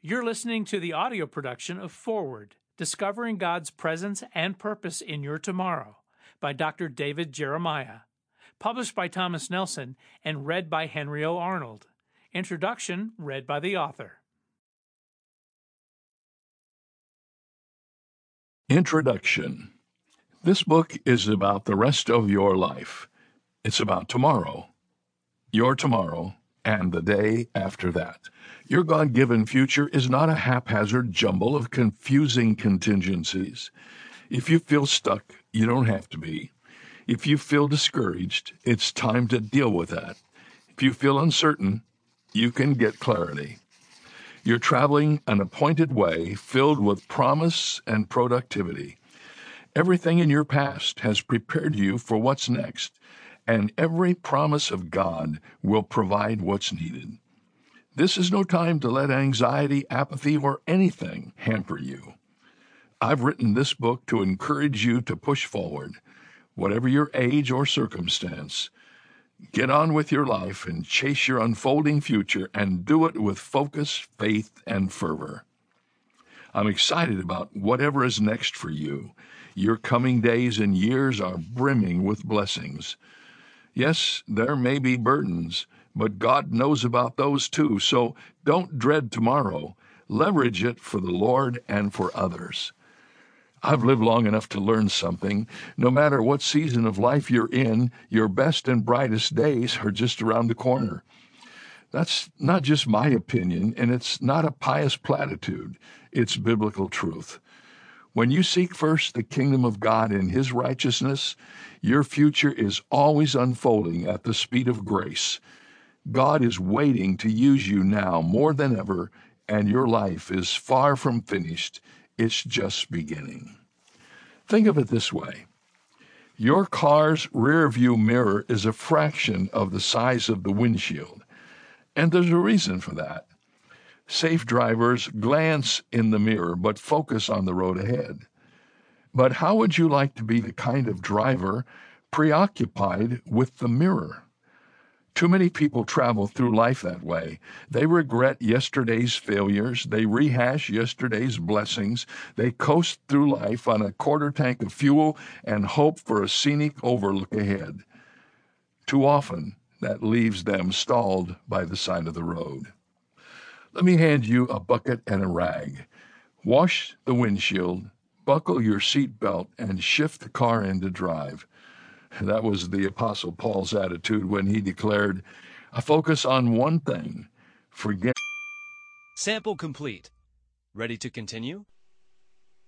You're listening to the audio production of Forward, Discovering God's Presence and Purpose in Your Tomorrow by Dr. David Jeremiah. Published by Thomas Nelson and read by Henry O. Arnold. Introduction read by the author. Introduction. This book is about the rest of your life. It's about tomorrow, your tomorrow, and the day after that. Your God-given future is not a haphazard jumble of confusing contingencies. If you feel stuck, you don't have to be. If you feel discouraged, it's time to deal with that. If you feel uncertain, you can get clarity. You're traveling an appointed way filled with promise and productivity. Everything in your past has prepared you for what's next, and every promise of God will provide what's needed. This is no time to let anxiety, apathy, or anything hamper you. I've written this book to encourage you to push forward, whatever your age or circumstance. Get on with your life and chase your unfolding future, and do it with focus, faith, and fervor. I'm excited about whatever is next for you. Your coming days and years are brimming with blessings. Yes, there may be burdens, but God knows about those too, so don't dread tomorrow. Leverage it for the Lord and for others. I've lived long enough to learn something. No matter what season of life you're in, your best and brightest days are just around the corner. That's not just my opinion, and it's not a pious platitude. It's biblical truth. When you seek first the kingdom of God and His righteousness, your future is always unfolding at the speed of grace. God is waiting to use you now more than ever, and your life is far from finished. It's just beginning. Think of it this way. Your car's rearview mirror is a fraction of the size of the windshield, and there's a reason for that. Safe drivers glance in the mirror but focus on the road ahead. But how would you like to be the kind of driver preoccupied with the mirror? Too many people travel through life that way. They regret yesterday's failures. They rehash yesterday's blessings. They coast through life on a quarter tank of fuel and hope for a scenic overlook ahead. Too often, that leaves them stalled by the side of the road. Let me hand you a bucket and a rag. Wash the windshield, buckle your seat belt, and shift the car into drive. That was the Apostle Paul's attitude when he declared, "I focus on one thing, forget." Sample complete. Ready to continue?